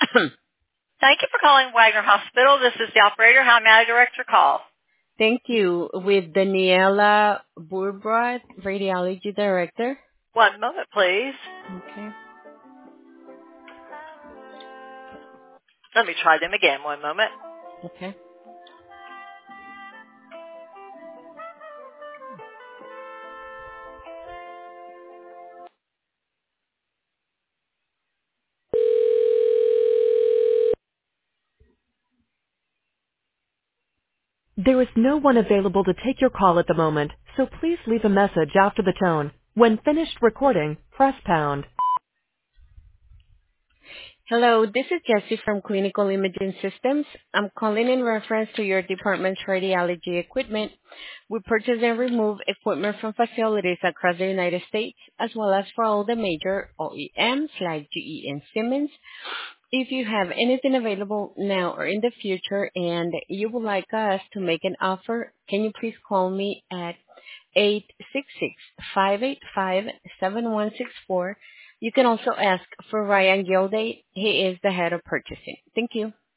Thank you for calling Wagner Hospital. This is the operator. How may I direct your call? Thank you. With Daniela Burbrod, Radiology Director. One moment, please. Okay. Let me try them again. One moment. Okay. There is no one available to take your call at the moment, so please leave a message after the tone. When finished recording, press pound. Hello, this is Jessie from Clinical Imaging Systems. I'm calling in reference to your department's radiology equipment. We purchase and remove equipment from facilities across the United States, as well as for all the major OEMs like GE and Siemens. If you have anything available now or in the future and you would like us to make an offer, can you please call me at 866-585-7164. You can also ask for Ryan Gilday. He is the head of purchasing. Thank you.